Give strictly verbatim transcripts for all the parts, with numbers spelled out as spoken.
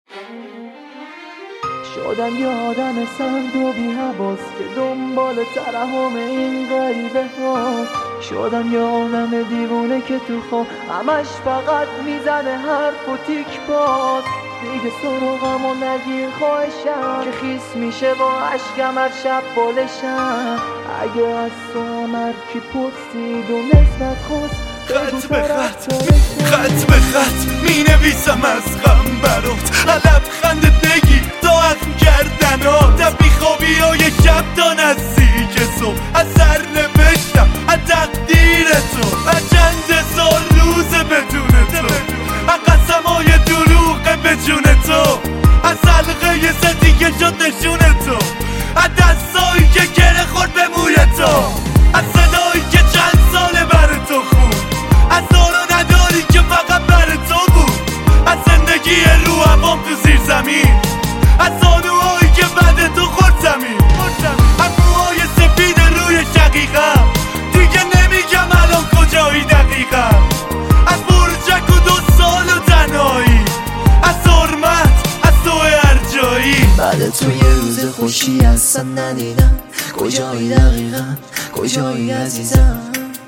شدم یه آدم سرد و بی حواس که دنبال ترحم این غریبه هاست. شدم یه آدم دیوونه که تو خواب همش فقط میزنه حرف و تیک باز. دیگه سراغم و نگیر خواهشم که خیس میشه با عشقم هر شب بالشم. اگه از تو همر کی پرسید و نسبت خواست خط به خط خط به خط می نویسم از غم برات علب خنده بگی تا اخم کردن ها در بیخوابی های شب تا نزدیک صبح از سر نوشتم از تقدیر تو از چند سال روز بدون تو از قسم های دروغ به جون تو از حلقه زدی که شد نشون تو از دستایی که گره خورد به موی تو از صدایی که چند ساله بر تو خون از دارو نداری که فقط بر تو بود از زندگی رو هوام تو زیر زمین از زانوهایی که بعد تو خورد زمین از موهای سفید روی شقیقم دیگه نمیگم الان کجایی دقیقم از برجک و دو سال و تنهایی از حرمت از تو هر جایی بعد تو یه روز خوشی اصلا ندیدم کجایی دقیقا کجایی عزیزم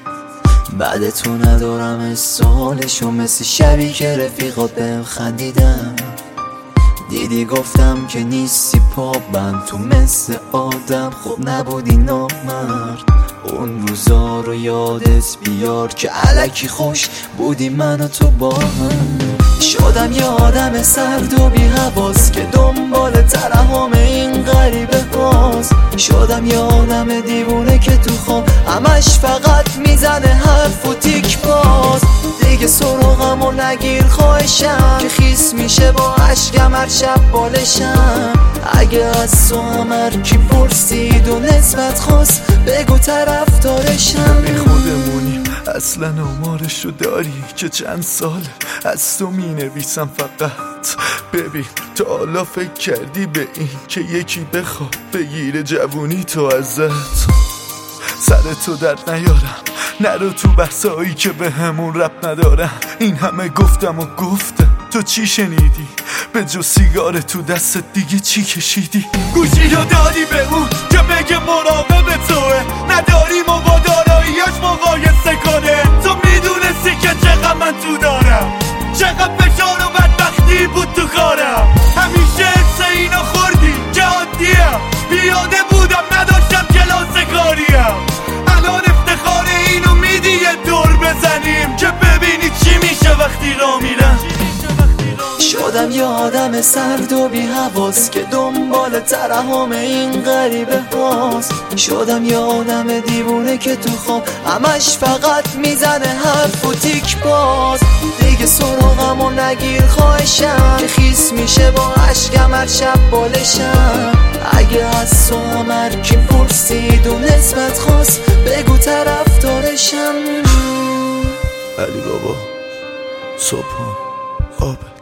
بعد تو ندارم سالشو مثل شبی که رفیقات بهم خندیدم دیدی گفتم که نیستی پابند تو مثل آدم خوب نبودی نامرد اون روزا رو یادت بیار که الکی خوش بودی من و تو با هم شدم یه آدم سرد و بی حواس که دنبال ترحم این غریبه هاست شدم یه آدم دیوونه که تو خواب همش فقط میزنه حرف و تیک باز دیگه سراغم و نگیر خواهشم که خیس میشه با عشقم هر شب بالشم اگه از تو همر کی پرسید و نسبت خواست بگو طرفدارشم به خودمونیم اصلا آمارشو داری که چند سال از تو می نویسم فقط ببین تا حالا فکر کردی به این که یکی بخواد بگیره جوونی تو ازت سر تو درد نیارم نرو تو بحثایی که به همون رب ندارم این همه گفتم و گفتم تو چی شنیدی به جو سیگار تو دستت دیگه چی کشیدی گوشی رو دادی به اون که بگه مراقب توه نداریم و با داراییاش مقایسه کنه تو میدونستی که چقدر من تو دارم چقدر فشار و بدبختی بود تو کارم همیشه حس اینو خوردی که عادیم بیاده بودم نداشتم کلاس کاریم الان افتخار اینو میدی یه دور بزنیم که ببینی چی میشه وقتی را میرم شدم یه آدم سرد و بی حواس که دنبال ترحم این غریبه هاست شدم یه آدم دیوونه که تو خواب همش فقط میزنه حرف و تیک باز دیگه سراغم و نگیر خواهشم که خیس میشه با عشقم هر شب بالشم اگه از تو همر کی پرسید و نسبت خواست بگو طرفدارشم علی بابا صبح آب